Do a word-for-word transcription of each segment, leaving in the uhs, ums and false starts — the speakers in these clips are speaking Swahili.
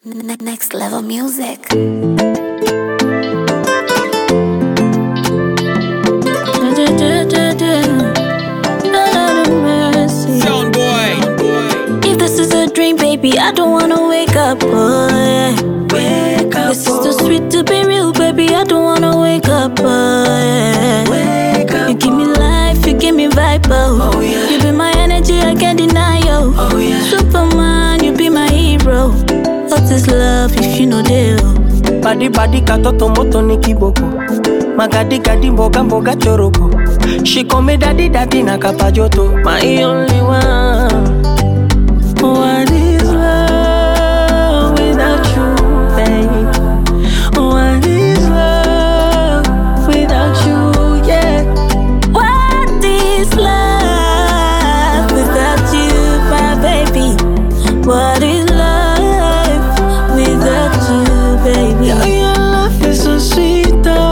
Ne- Next level music. Sound boy. If this is a dream, baby, I don't wanna wake up, oh yeah. Wake up, This is too sweet to be real, baby, I don't wanna wake up, oh yeah. wake up, You give me life, you give me vibe, oh, Oh, yeah. You be my energy, I can't deny, yo. Oh, yeah. Superman, you be my hero. What is love if you know deal? Badi badi katoto moto ni kiboko, magadi gadi mboga mboga choroko. She call me daddy daddy na kapajoto, my only one. What is love without you, babe? What is love without you, yeah? What is love without you, my baby? What is love without you, baby? Yeah, your love is so sweet, oh.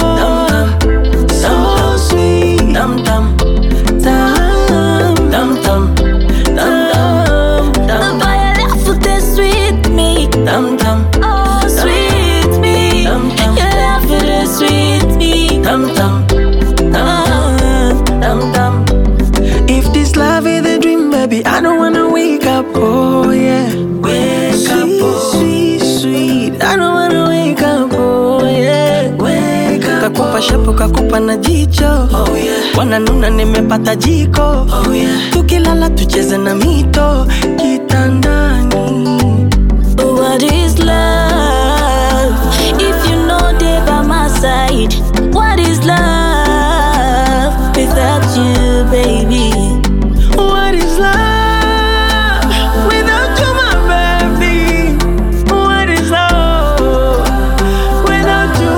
So sweet. Dum dum, dum dum dum, dum dum, Boy, your love would taste sweet me. dum dum, Oh, sweet me. Dum, dum. Your love would taste sweet me. dum dum, dum Oh. dum dum. If this love is a dream, baby, I don't wanna wake up, oh yeah. Wake up, oh. Sweet, sweet, I don't wanna wake up, oh yeah. Wake up, kakupa shapo kakupa na jicho, oh yeah. Wananuna nimepata jiko, oh yeah. Tukilala tucheze na mito kitandani. What is love? If you know they by my side, what is love without you, baby? What is love without you, my baby? What is love without you?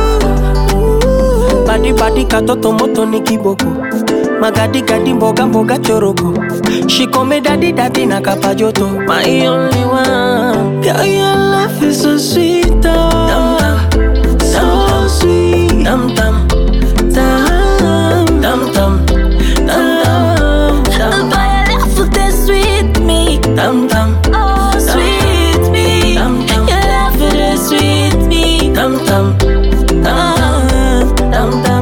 Badi badi katoto moto ni kiboko, magadi gadi mboga mboga choroko. She call me daddy daddy na kapajoto, my only one. Yeah, your love is so sweet, oh. Dum dum, so sweet. Dum dum, dum dum dum, dum dum, dum. Boy, your love would taste sweet me. Dum dum, Oh, sweet me. Dum, dum. Your love would taste sweet me. dum dum, dum Oh. dum dum.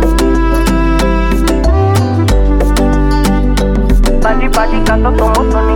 Badi badi katoto moto ni